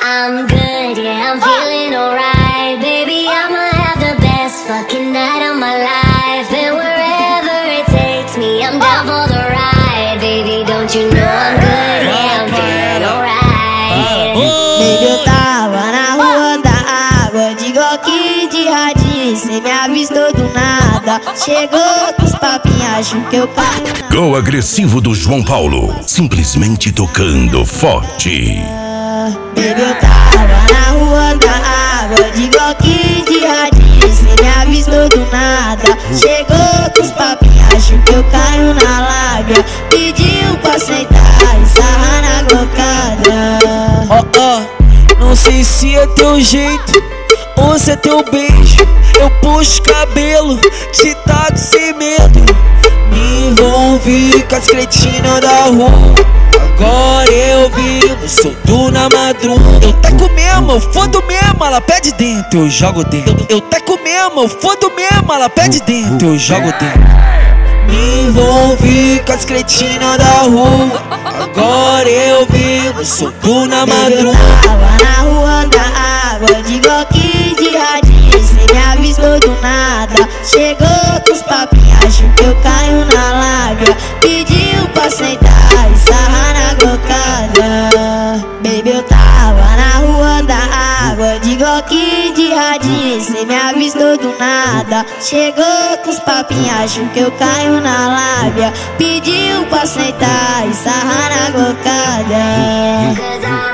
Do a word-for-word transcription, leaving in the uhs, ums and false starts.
I'm good, yeah, I'm feeling alright. Baby, I'ma have the best fucking night of my life. And wherever it takes me, I'm down for the ride. Baby, don't you know I'm good, yeah, I'm feeling alright. Baby, eu tava na rua da água, de Glock de radinho, cê me avistou do nada. Chegou com os papinhos, acho que eu caio na... Go agressivo do João Paulo, simplesmente tocando forte. Baby, eu tava na rua da água, de Glock de radinho, cê me avistou do nada. Chegou com os papinhos, acho que eu caio na lábia. Pediu pra sentar e sarrar na glocada. Ó, oh, ó, oh, não sei se é teu jeito ou se é teu beijo. Eu puxo cabelo, te taco sem medo. Me envolvi com as cretinas da rua. Agora eu vivo, solto na madruga. Eu teco mesmo, eu fodo mesmo, ela pede dentro, eu jogo dentro. Eu teco mesmo, eu fodo mesmo, ela pede dentro, eu jogo dentro. Me envolvi com as cretinas da rua. Agora eu vivo, solto na madruga. Eu tava na rua da água, de Glock de radinho, cê me avistou do nada. Chegou com os papinhos, acho que eu caio na lábia. Pediu pra sentar e sarrar na glocada. Baby, eu tava na rua da água, de Glock de radinho, cê me avistou do nada. Chegou com os papinhos, acho que eu caio na lábia. Pediu pra sentar e sarrar na glocada.